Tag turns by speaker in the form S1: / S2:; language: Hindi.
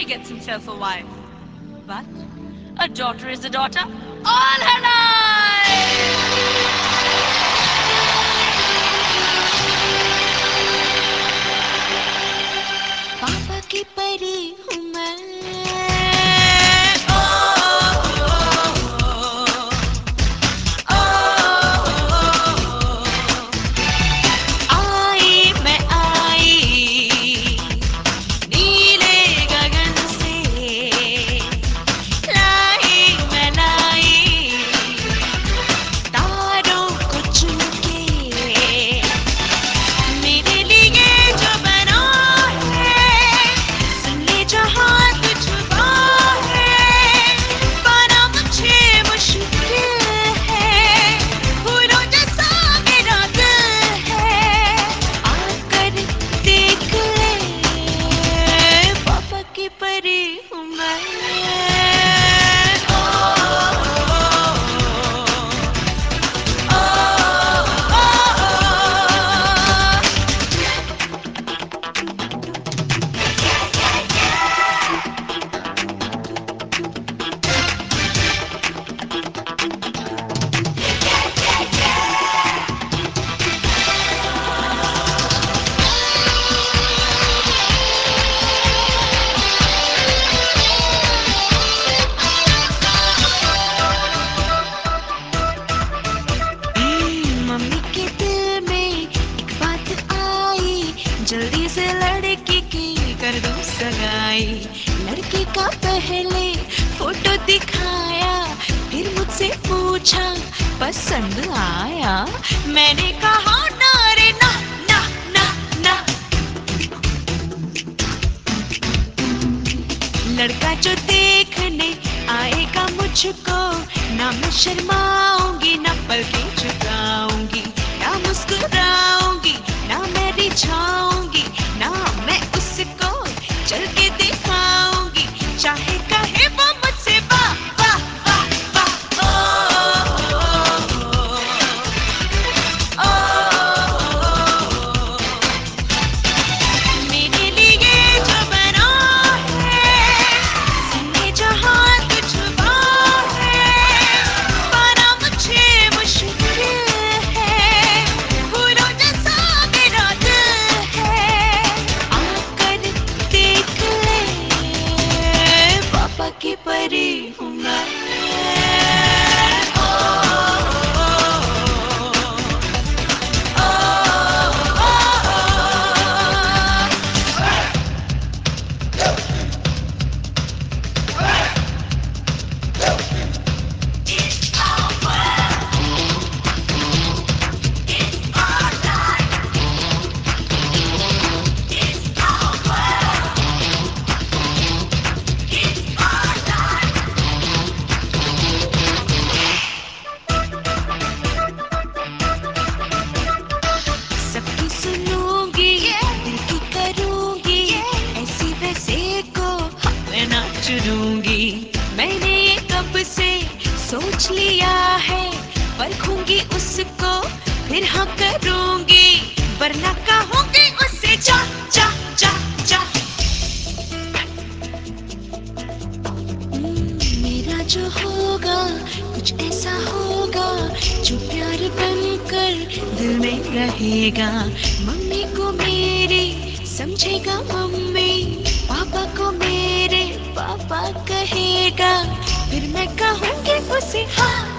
S1: he gets himself a wife. But a daughter is a daughter all her life.
S2: पापा की परी हूँ मैं, आई मैं आई नीले गगन से, लाई मैं लाई तारों को चुन के, मेरे लिए जो बना है सुन ले जहाँ तुझको है, पाना मुझे मुश्किल है, फूलों जैसा मेरा दिल है, आकर देख ले पापा की परी हूँ मैं। मम्मी के दिल में एक बात आई, जल्दी से लड़की की कर दो सगाई। लड़के का पहले फोटो दिखाया, फिर मुझसे पूछा पसंद आया। मैंने कहा ना रे ना ना ना ना। लड़का जो देखने आएगा मुझको, ना मैं शर्माऊंगी ना पलकें झुकाऊंगी, ना मुस्कुराऊंगी ना मैं रिझाऊंगी, ना मैं उसको चल के दिखाऊंगी, चाहे कहे वो मुझसे वाह वाह वाह वाह। ओ, मेरे लिए जो बना है सुने जहाँ तुझको है, पाना मुझे मुश्किल है, फूलों जैसा मेरा दिल है, आकर देख ले पापा की परी हूँ मैं। सबकी सुनूंगी दिल की करूंगी, ऐसी वैसे को मैं ना चुनूंगी। मैंने ये कब से सोच लिया है, परखूंगी उसको फिर हाँ करूंगी, वरना कहूंगी उससे जा जा जा जा। मेरा जो होगा कुछ ऐसा होगा, जो प्यार बनकर दिल में रहेगा। मम्मी को मेरी समझेगा मम्मी, पापा को मेरे पापा कहेगा, फिर मैं कहूँगी उसे हाँ